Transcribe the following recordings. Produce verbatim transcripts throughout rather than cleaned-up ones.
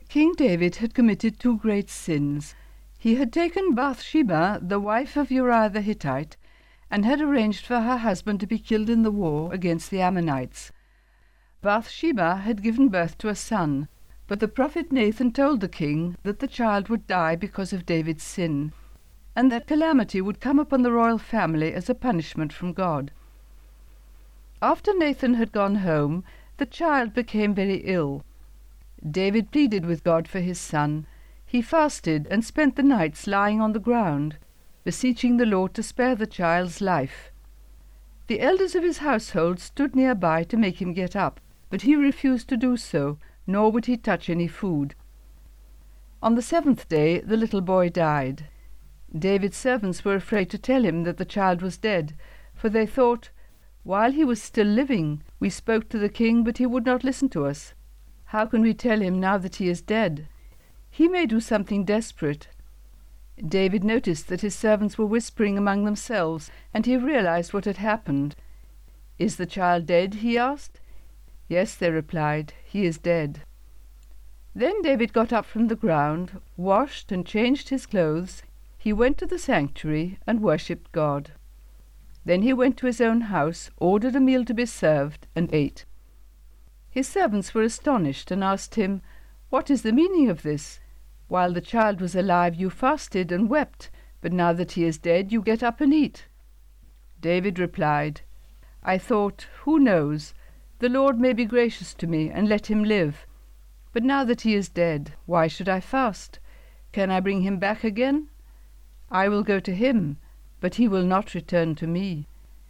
King David had committed two great sins. He had taken Bathsheba, the wife of Uriah the Hittite, and had arranged for her husband to be killed in the war against the Ammonites. Bathsheba had given birth to a son, but the prophet Nathan told the king that the child would die because of David's sin, and that calamity would come upon the royal family as a punishment from God. After Nathan had gone home, the child became very ill. David pleaded with God for his son. He fasted and spent the nights lying on the ground, beseeching the Lord to spare the child's life. The elders of his household stood nearby to make him get up, but he refused to do so, nor would he touch any food. On the seventh day the little boy died. David's servants were afraid to tell him that the child was dead, for they thought, "While he was still living, we spoke to the king, but he would not listen to us. How can we tell him now that he is dead? He may do something desperate." David noticed that his servants were whispering among themselves, and he realized what had happened. "Is the child dead?" he asked. "Yes," they replied, "he is dead." Then David got up from the ground, washed and changed his clothes. He went to the sanctuary and worshipped God. Then he went to his own house, ordered a meal to be served, and ate. His servants were astonished and asked him, "What is the meaning of this? While the child was alive you fasted and wept, but now that he is dead you get up and eat." David replied, "I thought, who knows? The Lord may be gracious to me and let him live. But now that he is dead, why should I fast? Can I bring him back again? I will go to him, but he will not return to me."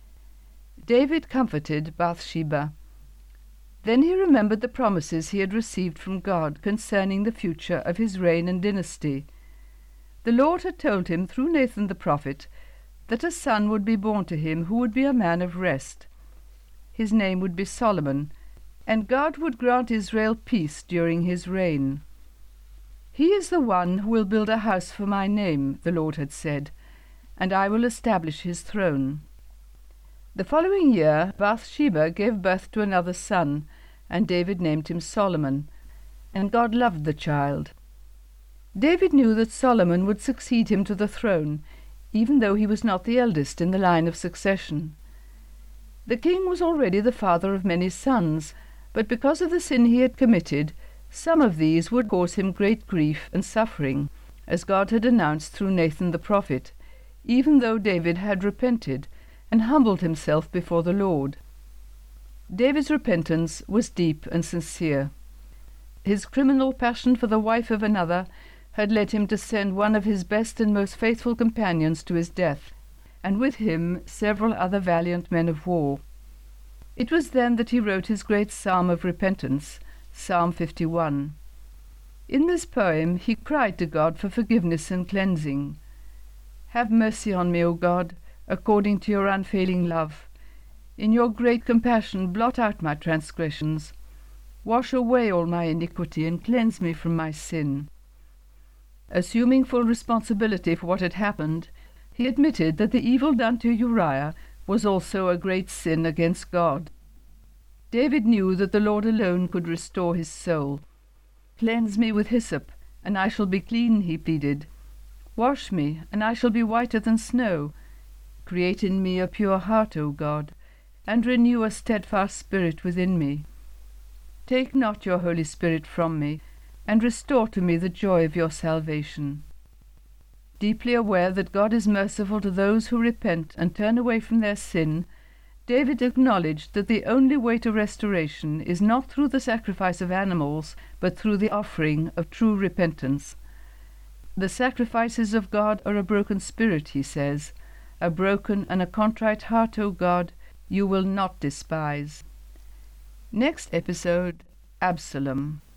David comforted Bathsheba. Then he remembered the promises he had received from God concerning the future of his reign and dynasty. The Lord had told him through Nathan the prophet that a son would be born to him who would be a man of rest. His name would be Solomon, and God would grant Israel peace during his reign. "He is the one who will build a house for my name," the Lord had said, "and I will establish his throne." The following year Bathsheba gave birth to another son, and David named him Solomon, and God loved the child. David knew that Solomon would succeed him to the throne, even though he was not the eldest in the line of succession. The king was already the father of many sons, but because of the sin he had committed, some of these would cause him great grief and suffering, as God had announced through Nathan the prophet, even though David had repented and humbled himself before the Lord. David's repentance was deep and sincere. His criminal passion for the wife of another had led him to send one of his best and most faithful companions to his death, and with him several other valiant men of war. It was then that he wrote his great psalm of repentance, Psalm fifty-one. In this poem he cried to God for forgiveness and cleansing. "Have mercy on me, O God, according to your unfailing love. In your great compassion blot out my transgressions. Wash away all my iniquity and cleanse me from my sin." Assuming full responsibility for what had happened, he admitted that the evil done to Uriah was also a great sin against God. David knew that the Lord alone could restore his soul. "Cleanse me with hyssop, and I shall be clean," he pleaded. "Wash me, and I shall be whiter than snow. Create in me a pure heart, O God, and renew a steadfast spirit within me. Take not your Holy Spirit from me, and restore to me the joy of your salvation." Deeply aware that God is merciful to those who repent and turn away from their sin, David acknowledged that the only way to restoration is not through the sacrifice of animals, but through the offering of true repentance. "The sacrifices of God are a broken spirit," he says. "A broken and a contrite heart, O God, you will not despise." Next episode, Absalom.